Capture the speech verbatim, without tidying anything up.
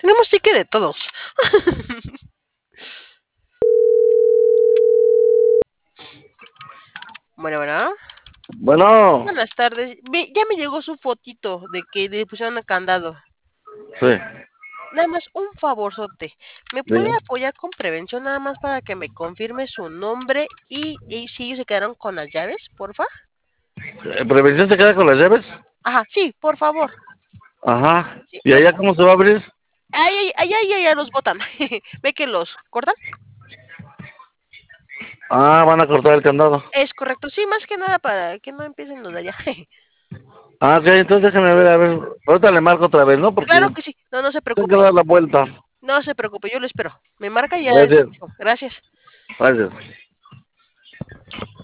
Tenemos ticket de todos. Bueno, bueno. Bueno. Buenas tardes. Ve, ya me llegó su fotito de que le pusieron un candado. Sí. Nada más un favorzote. ¿Me puede Diga. apoyar con prevención nada más para que me confirme su nombre y, y si ellos se quedaron con las llaves, porfa? Eh, ¿Prevención se queda con las llaves? Ajá, sí, por favor. Ajá. Sí, ¿Y allá gracias. cómo se va a abrir? Ay, ay, ay, ay, ay, los botan. ¿Ve que los cortan? Ah, van a cortar el candado. Es correcto. Sí, más que nada para que no empiecen los de allá. Ah, ok, entonces déjame ver, a ver. Ahorita le marco otra vez, ¿no? Claro Porque que sí. No, no se tengo que preocupe. dar la vuelta. No se preocupe, yo lo espero. Me marca y ya. Gracias. Gracias. Gracias.